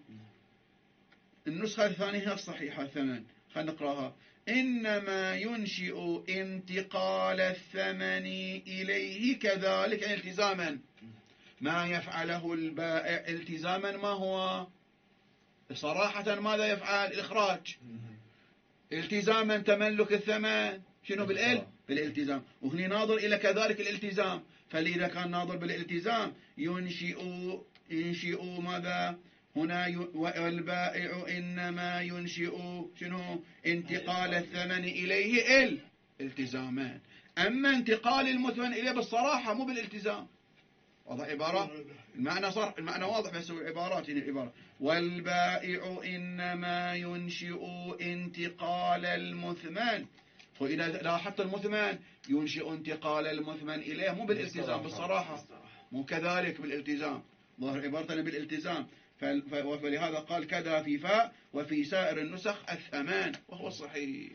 النسخة الثانية هي الصحيحة ثمن، خلينا نقراها. إنما ينشئ انتقال الثمن إليه كذلك، يعني التزاما. ما يفعله البائع التزاما ما هو؟ صراحة ماذا يفعل؟ الإخراج. التزاما تملك الثمن شنو؟ بالإل بالالتزام. وهنا ناظر إلى كذلك الالتزام، فإذا كان ناظر بالالتزام ينشئ ينشئ ماذا هنا؟ والبائع إنما ينشئ شنو؟ انتقال الثمن إليه الالتزامان. أما انتقال المثمن إليه بالصراحة مو بالالتزام. واضح عبارة؟ المعنى صار المعنى واضح، بس العبارات هنا العبارة. والبائع إنما ينشئ انتقال المثمن، وإذا لاحظت المثمن ينشئ انتقال المثمن إليه مو بالالتزام بالصراحة، مو كذلك بالالتزام. ظاهر عبارتنا بالالتزام، فلهذا قال كذا في فاء وفي سائر النسخ الثمان، وهو الصحيح.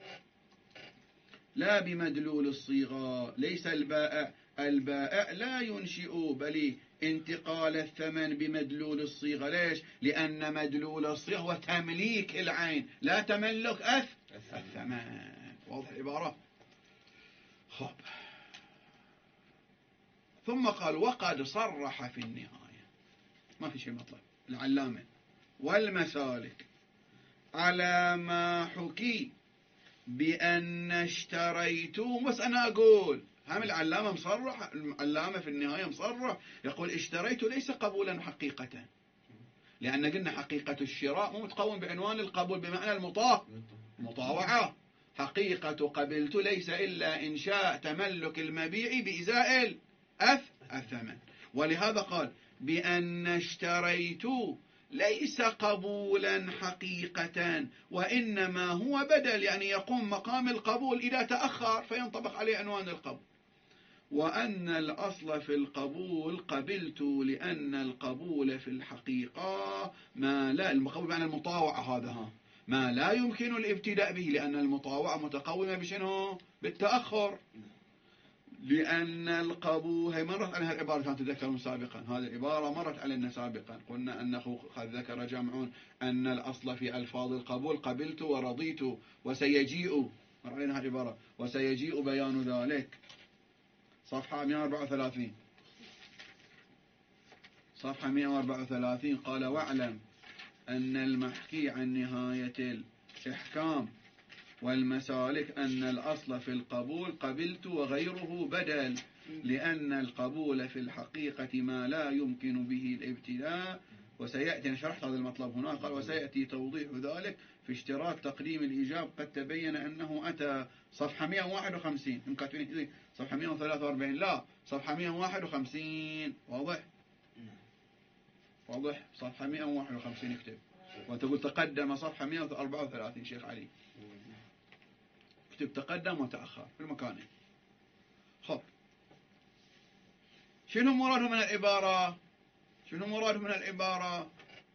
لا بمدلول الصيغة، ليس البائع البائع لا ينشئ بل انتقال الثمن بمدلول الصيغة. ليش؟ لأن مدلول الصيغة هو تمليك العين لا تملك أث الثمن. واضح العبارة؟ خب. ثم قال وقد صرح في النهاية، ما في شيء مطلب، العلامة والمسالك على ما حكي بأن اشتريته. بس أنا أقول هم العلامة مصرح، العلامة في النهاية مصرح، يقول اشتريت ليس قبولا حقيقة، لأن قلنا حقيقة الشراء مو متقوم بعنوان القبول بمعنى المطاع مطاوعة. حقيقة قبلت ليس إلا إنشاء تملك المبيع بإزاء الأث الثمن. ولهذا قال بأن اشتريت ليس قبولا حقيقة، وإنما هو بدل، يعني يقوم مقام القبول إذا تأخر فينطبق عليه عنوان القبول. وأن الأصل في القبول قبلت لأن القبول في الحقيقة ما لا القبول معنى المطاوعة هذا ها ما لا يمكن الابتداء به لأن المطاوعة متقومة بشنو بالتأخر لأن القبول هي مرت عليها العبارة كانت تذكرون سابقا هذه العبارة مرت علينا سابقا قلنا أنه قد ذكر جمع أن الأصل في ألفاظ القبول قبلت ورضيت وسيجيء مر علينا العبارة وسيجيء بيان ذلك صفحة مئة وأربعة وثلاثين صفحة مئة وأربعة وثلاثين قال واعلم أن المحكي عن نهاية الإحكام والمسالك أن الأصل في القبول قبلت وغيره بدل لأن القبول في الحقيقة ما لا يمكن به الابتداء وسيأتي أنا شرحت هذا المطلب هنا قال وسيأتي توضيح ذلك في اشتراط تقديم الإيجاب قد تبين أنه أتى صفحة مئة وواحد وخمسين هم كاتبين صفحة مئة وثلاثة وأربعين لا صفحة مئة وواحد وخمسين واضح واضح صفحة مئة وواحد وخمسين اكتب وتقول تقدم صفحة مئة وأربعة وثلاثين شيخ علي اكتب تقدم وتأخر في المكان خب شنو مراده من العبارة شنو مراده من العبارة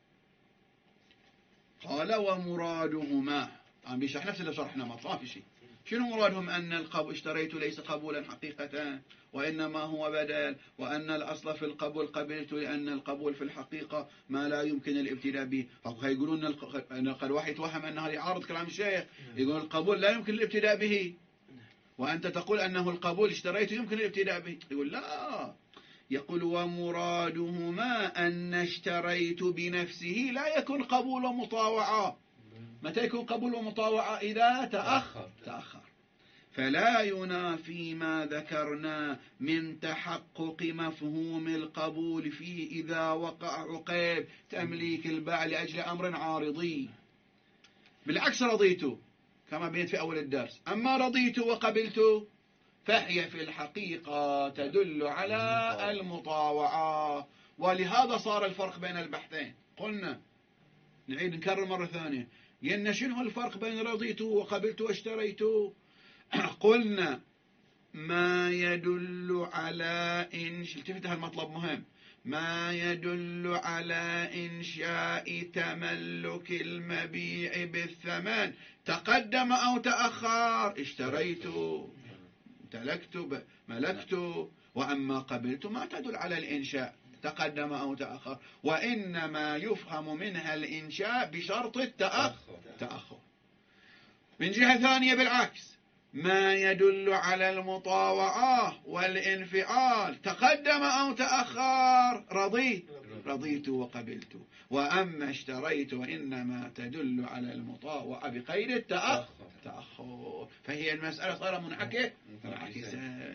قال ومرادهما عم بيشرح نفس اللي شرحنا ما في شيء شنو مرادهم أن القبول اشتريت ليس قبولا حقيقة وإنما هو بدل وأن الأصل في القبول قبلت لأن القبول في الحقيقة ما لا يمكن الابتداء به فيقولون أن قد واحد يتوهم أن هذا يعارض كلام الشيخ يقول القبول لا يمكن الابتداء به وأنت تقول أنه القبول اشتريت يمكن الابتداء به يقول لا يقول ومرادهما أن اشتريت بنفسه لا يكون قبول ومطاوعة متى يكون قبول ومطاوعة إذا تأخر تأخر فلا ينافي ما ذكرنا من تحقق مفهوم القبول فيه إذا وقع عقيب تمليك الباع لأجل أمر عارضي بالعكس رضيت كما بينت في أول الدرس أما رضيت وقبلت فهي في الحقيقة تدل على المطاوعة ولهذا صار الفرق بين البحثين قلنا نعيد نكرر مرة ثانية قلنا شنو الفرق بين رضيت وقبلت واشتريت قلنا ما يدل على إنش التفتح المطلب مهم ما يدل على إنشاء تملك المبيع بالثمن تقدم أو تأخر اشتريت تلكت ملكت وأما قبلت ما تدل على الإنشاء تقدم أو تأخر وإنما يفهم منها الإنشاء بشرط التأخر تأخر. من جهة ثانية بالعكس ما يدل على المطاوعة والانفعال تقدم أو تأخر رضيت رضيت وقبلت وأما اشتريت وإنما تدل على المطاوعة بقيد التأخر تأخر فهي المسألة صار منعكسة منعكسة.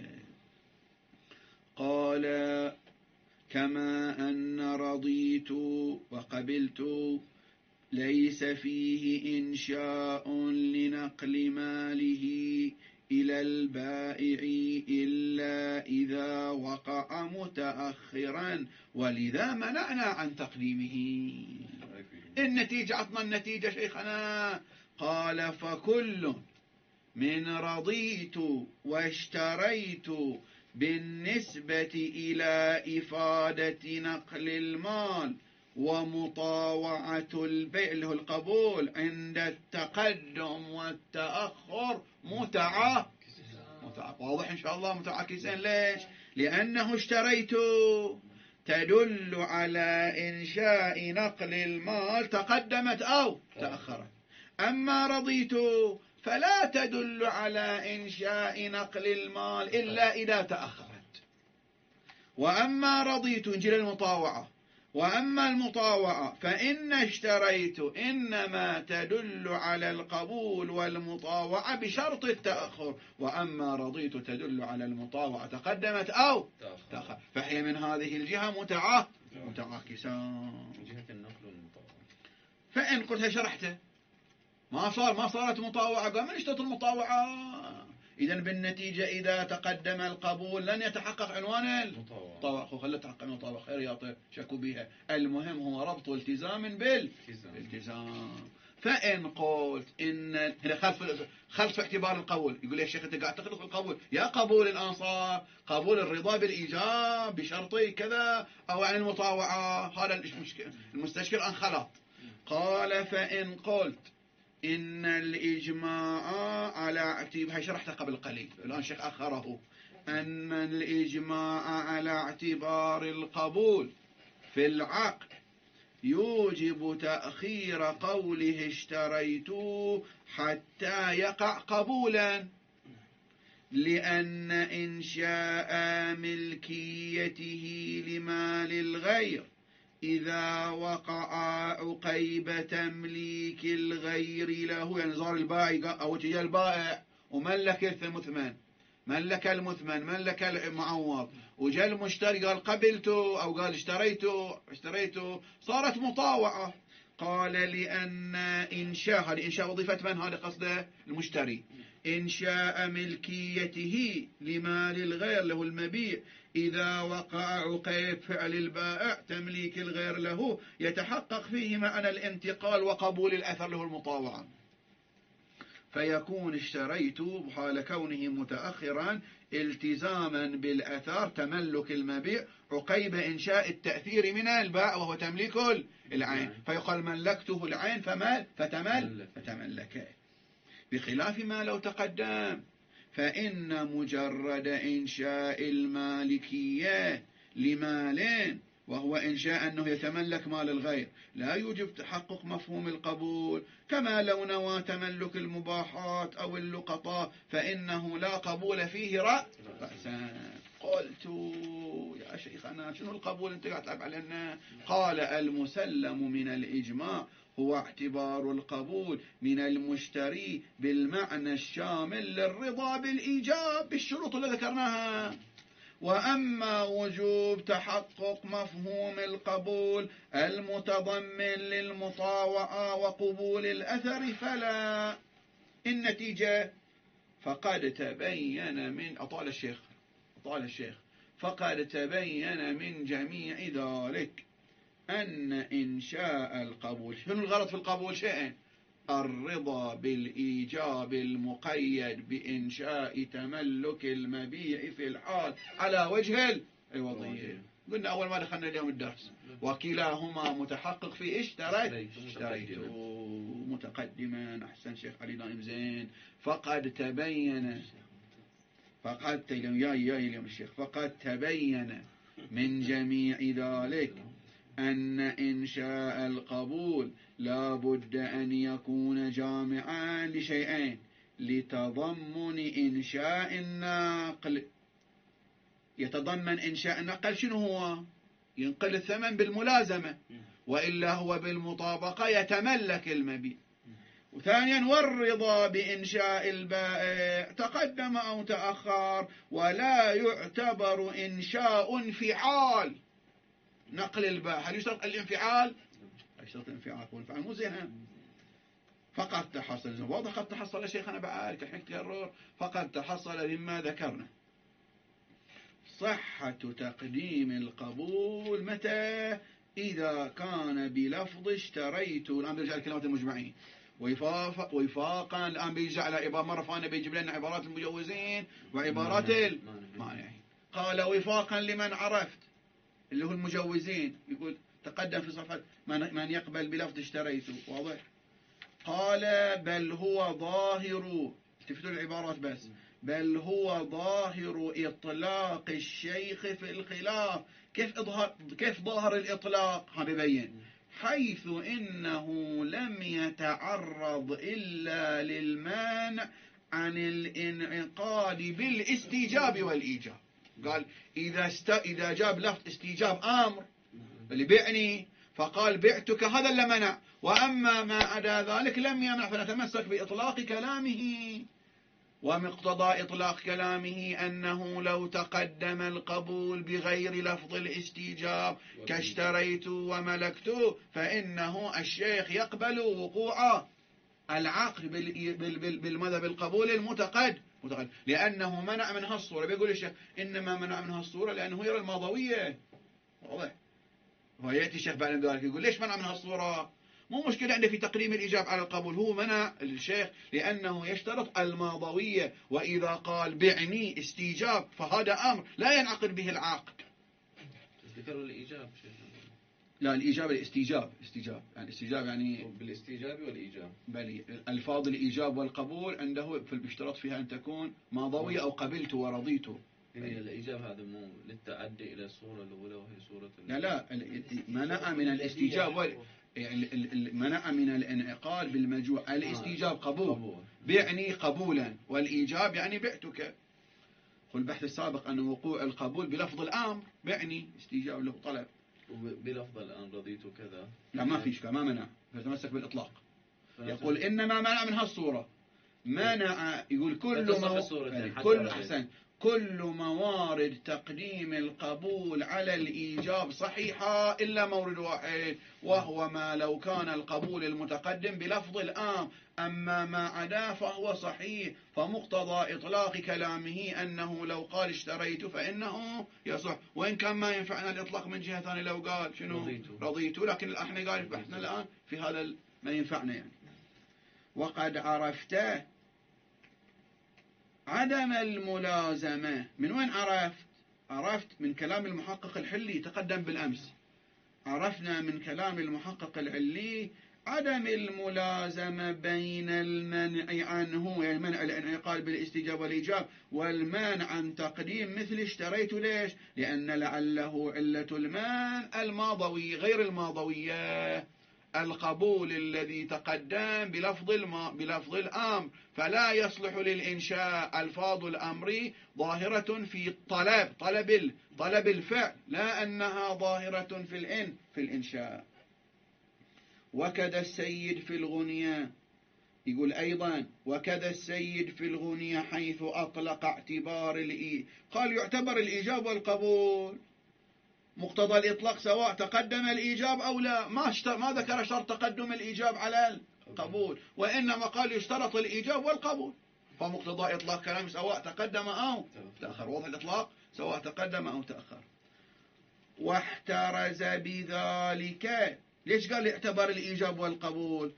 قال كما أن رضيت وقبلت ليس فيه إنشاء لنقل ماله إلى البائع إلا إذا وقع متأخرا ولذا منعنا عن تقديمه. النتيجة عطنا النتيجة شيخنا قال فكل من رضيت واشتريت بالنسبة إلى إفادة نقل المال ومطاوعة البيع له القبول عند التقدم والتأخر متعة متعة واضح إن شاء الله متعاكسين ليش لأنه اشتريت تدل على إنشاء نقل المال تقدمت أو تأخرت أما رضيت فلا تدل على إنشاء نقل المال إلا إذا تأخرت وأما رضيت نجي للمطاوعة وأما المطاوعة فإن اشتريت إنما تدل على القبول والمطاوعة بشرط التأخر وأما رضيت تدل على المطاوعة تقدمت أو تأخر فهي من هذه الجهة متعا متعاكسة من جهة النقل والمطاوعة. فإن قلت شرحته ما صار ما صارت مطاوعة قال من اشترط المطاوعة إذن بالنتيجة إذا تقدم القبول لن يتحقق عنوان المطاوعة خلت تحقق المطاوعة خير يا طيب شكوا بها المهم هو ربط التزام بالالتزام فإن قلت إن هنا خلف خلف في اعتبار القبول. يقول يا شيخ أنت قاعد تخلط القبول، يا قبول الأنصار قبول الرضا بالإيجاب بشرطي كذا أو عن المطاوعة، هذا المشكلة المستشكل أن خلط. قال فإن قلت إن الإجماع على اعتبار، هاي شرحتها قبل قليل الآن شيخ أخره، أن الإجماع على اعتبار القبول في العقد يوجب تأخير قوله اشتريت حتى يقع قبولا، لأن إنشاء ملكيته لمال الغير إذا وقع عقيب تمليك الغير له، يعني صار البائع أو تجي البائع وملك المثمن ملك المثمن ملك المعوض، وجاء المشتري قال قبلته أو قال اشتريته اشتريته صارت مطاوعة. قال لأن إنشاء، هذه إنشاء وظيفة من؟ هذا قصده المشتري. إنشاء ملكيته لمال الغير له المبيع إذا وقع عقيب فعل البائع تمليك الغير له يتحقق فيه معنى الانتقال وقبول الأثر له المطاوعة، فيكون اشتريت حال كونه متأخرا التزاما بالأثار تملك المبيع عقيب إنشاء التأثير من البائع وهو تمليك العين، فيقال ملكته العين فمال فتمل فتملكه، بخلاف ما لو تقدم فإن مجرد إنشاء المالكية لمال وهو إنشاء أنه يتملك مال الغير لا يوجب تحقق مفهوم القبول، كما لو نوى تملك المباحات أو اللقطات فإنه لا قبول فيه رأسا. قلت يا شيخنا شنو القبول أنت قاعد تلعب علينا؟ قال المسلم من الإجماع هو اعتبار القبول من المشتري بالمعنى الشامل للرضا بالإيجاب بالشروط اللي ذكرناها، وأما وجوب تحقق مفهوم القبول المتضمن للمطاوعة وقبول الأثر فلا. النتيجة فقد تبين من أطال الشيخ أطال الشيخ فقد تبين من جميع ذلك أن إنشاء القبول، شنو الغرض في القبول؟ شيئين: الرضا بالإيجاب المقيد بإنشاء تملك المبيع في الحال على وجه الوضعية. قلنا أول ما دخلنا اليوم الدرس وكلاهما متحقق في اشتريت اشتريت متقدما. أحسن شيخ علي نائم زين. فقد تبين فقد يا يا اليوم الشيخ فقد تبين من جميع ذلك أن إنشاء القبول لا بد أن يكون جامعا لشيئين: لتضمن إنشاء النقل، يتضمن إنشاء النقل شنو هو؟ ينقل الثمن بالملازمة، وإلا هو بالمطابقة يتملك المبيع. وثانيا والرضا بإنشاء البائع تقدم أو تأخر، ولا يعتبر إنشاء انفعال نقل البائع. هل يشترط الانفعال؟ يشترط الانفعال والانفعال مو زين. فقد تحصل واضح قد تحصل شيخنا بعارك الحين تكرر فقد تحصل مما ذكرنا صحة تقديم القبول متى؟ إذا كان بلفظ اشتريت. الآن بيرجع لكلمات المجمعين ويفاق ويفاقا. الآن بيرجع على عبارة مرة ثانية بيجيب لنا عبارات المجوزين وعبارات المانعين. قال وفاقا لمن عرفت اللي هو المجوزين، يقول تقدم في صفحة من يقبل بلفظ اشتريته واضح. قال بل هو ظاهر، التفتوا العبارات بس، بل هو ظاهر إطلاق الشيخ في الخلاف. كيف إظهار كيف ظاهر الإطلاق؟ هذا بيبين حيث إنه لم يتعرض إلا للمانع عن الانعقاد بالاستيجاب والإيجاب. قال إذا است... إذا جاب لفظ استيجاب أمر اللي بيعني فقال بعتك، هذا اللي منع، وأما ما عدا ذلك لم يمنع، فنتمسك بإطلاق كلامه. ومقتضى إطلاق كلامه أنه لو تقدم القبول بغير لفظ الاستيجاب كاشتريت وملكت فإنه الشيخ يقبل وقوع العقد بالمذهب القبول المتقد متقد لأنه منع من هالصورة. بيقول الشيخ إنما منع من هالصورة لأنه يرى الماضوية واضح. هو يأتي الشيخ بعد ذلك يقول ليش منع من هالصورة؟ مو مشكلة عنده في تقديم الإيجاب على القبول. هو منع الشيخ لأنه يشترط الماضوية، وإذا قال بعني استيجاب فهذا أمر لا ينعقد به العقد. ذكروا الإيجاب. لا، الإيجاب الاستيجاب، استيجاب يعني استيجاب يعني بالاستيجاب والإيجاب. بل الفاظ الإيجاب والقبول عنده في الاشتراط فيها أن تكون ماضوية أو قبلت ورضيت. يعني الإيجاب هذا مو للتعدي إلى الصورة الأولى وهي صورة لا لا، منع من الاستيجاب وال يعني منع من الانعقاد بالمجوع. الاستيجاب قبول، بعني قبولا، والإيجاب يعني بعتك. والبحث السابق أن وقوع القبول بلفظ الأمر بعني استيجاب له طلب، بلفظ الآن رضيت كذا. لا ما فيش، ما منع، فتمسك بالإطلاق. يقول إنما منع من هالصورة، منع يقول كل مو... كل أحسن كل موارد تقديم القبول على الإيجاب صحيحة إلا مورد واحد، وهو ما لو كان القبول المتقدم بلفظ الآم، أما ما عدا فهو صحيح. فمقتضى إطلاق كلامه أنه لو قال اشتريت فإنه يصح، وإن كان ما ينفعنا الإطلاق من جهة ثانية لو قال شنو رضيت, رضيت لكن احنا قال بحثنا الآن في هذا ما ينفعنا يعني. وقد عرفت عدم الملازمة. من وين عرفت؟ عرفت من كلام المحقق الحلي تقدم بالأمس. عرفنا من كلام المحقق الحلي عدم الملازمة بين المنع عنه، يعني منع الانعقاد بالاستجابة والإيجاب، والمانع عن تقديم مثل اشتريت. ليش؟ لأن لعله علة المانع الماضوي غير الماضوية، القبول الذي تقدم بلفظ الما بلفظ الأمر، فلا يصلح للإنشاء. الفاظ الأمر ظاهرة في الطلب، طلب طلب الفعل، لا أنها ظاهرة في الإن في الإنشاء. وكذا السيد في الغنية، يقول أيضا وكذا السيد في الغنية حيث أطلق اعتبار الإي قال يعتبر الإيجاب والقبول. مقتضى الإطلاق سواء تقدم الإيجاب أو لا، ما ما ذكر شرط تقدم الإيجاب على القبول، وإنما قال يشترط الإيجاب والقبول. فمقتضى إطلاق كلام سواء تقدم أو تأخر، وضع الإطلاق سواء تقدم أو تأخر. واحترز بذلك، ليش قال يعتبر الإيجاب والقبول؟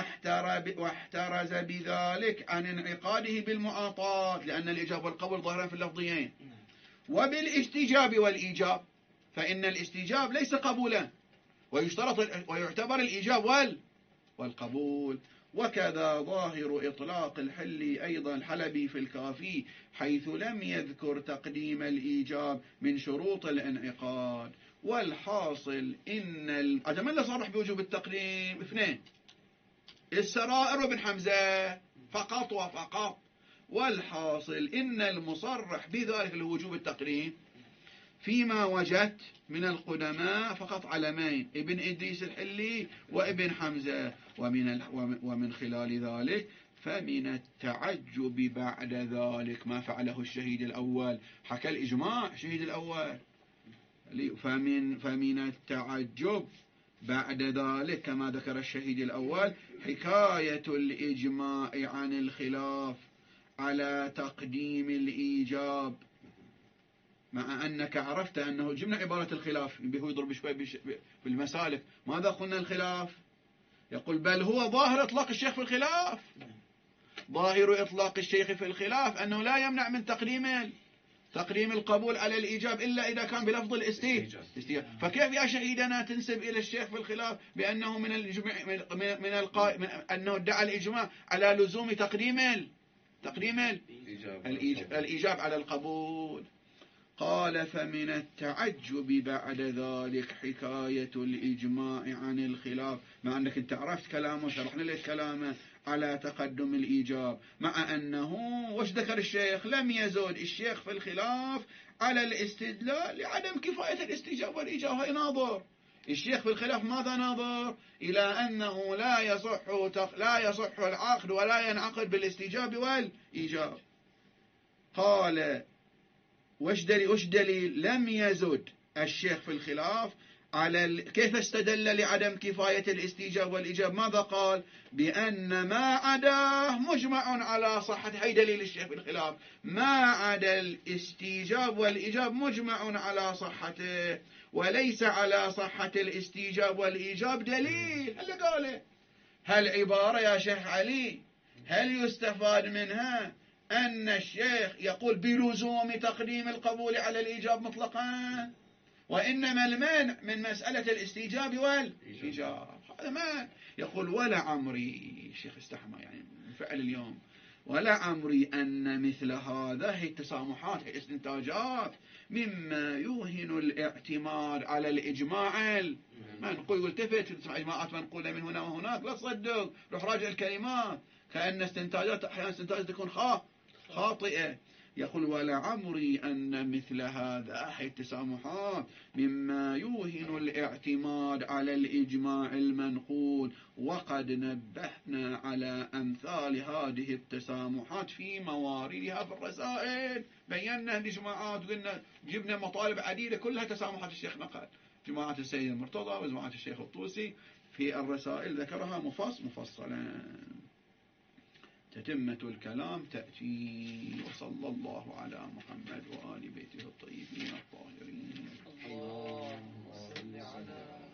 واحترز بذلك عن انعقاده بالمعاطاة، لأن الإيجاب والقبول ظاهرا في اللفظيين. وبالاستجاب والإيجاب، فإن الاستجاب ليس قبولا، ويشترط ويعتبر الإيجاب وال والقبول. وكذا ظاهر إطلاق الحلي أيضا الحلبي في الكافي، حيث لم يذكر تقديم الإيجاب من شروط الانعقاد. والحاصل إن ال... من اللي صرح بوجوب التقديم؟ اثنين، السرائر وابن حمزة فقط وفقط. والحاصل إن المصرح بذلك لوجوب التقديم فيما وجدت من القدماء فقط علمين، ابن إدريس الحلي وابن حمزة. ومن, ومن خلال ذلك فمن التعجب بعد ذلك ما فعله الشهيد الأول، حكى الإجماع الشهيد الأول. فمن, فمن التعجب بعد ذلك كما ذكر الشهيد الأول حكاية الإجماع عن الخلاف على تقديم الإيجاب، مع أنك عرفت أنه جبنا عبارة الخلاف به يضرب شوي بالمسالك. ماذا قلنا الخلاف؟ يقول بل هو ظاهر إطلاق الشيخ في الخلاف، ظاهر إطلاق الشيخ في الخلاف أنه لا يمنع من تقديم تقديم القبول على الإيجاب إلا إذا كان بلفظ الاستيجاب. فكيف يا شهيدنا تنسب إلى الشيخ في الخلاف بأنه من الجمع من من القائل من أنه ادعى الإجماع على لزوم تقديم تقديم الإيجاب على القبول؟ قال فمن التعجب بعد ذلك حكاية الإجماع عن الخلاف، مع أنك انت عرفت كلامه شرحنا لك كلامه على تقدم الإيجاب، مع أنه وش ذكر الشيخ؟ لم يزود الشيخ في الخلاف على الاستدلال لعدم كفاية الاستجاب والإيجاب. هاي ناظر الشيخ في الخلاف، ماذا ناظر؟ إلى أنه لا يصح لا يصح العقد ولا ينعقد بالاستجاب والإيجاب. قال وش دليل, وش دليل لم يزد الشيخ في الخلاف على ال... كيف استدل لعدم كفاية الاستيجاب والإيجاب؟ ماذا قال؟ بأن ما عداه مجمع على صحة. هي دليل الشيخ في الخلاف، ما عدا الاستيجاب والإيجاب مجمع على صحته، وليس على صحة الاستيجاب والإيجاب دليل. هل قاله هالعبارة يا شيخ علي هل يستفاد منها أن الشيخ يقول بلزوم تقديم القبول على الإيجاب مطلقا، وإنما المنع من مسألة الاستيجاب والإيجاب؟ هذا ما يقول ولا عمري الشيخ استحمى يعني من فعل اليوم، ولا عمري أن مثل هذا هي التسامحات هي الاستنتاجات مما يوهن الاعتماد على الإجماع المنقول. والتفت تسمع إجماعات منقولة من هنا وهناك لا تصدق، روح راجع الكلمات كأن استنتاجات أحيانا استنتاجات تكون خاطئة. يقول ولا عمري أن مثل هذا هي التسامحات مما يوهن الاعتماد على الإجماع المنقول، وقد نبهنا على أمثال هذه التسامحات في مواردها في الرسائل. بينا الإجماعات وقلنا جبنا مطالب عديدة كلها تسامحات الشيخ نقل، جماعة السيد المرتضى وجماعة الشيخ الطوسي في الرسائل ذكرها مفصل مفصلا. تتمة الكلام تأتي. وصلى الله على محمد وآل بيته الطيبين الطاهرين. اللهم صل على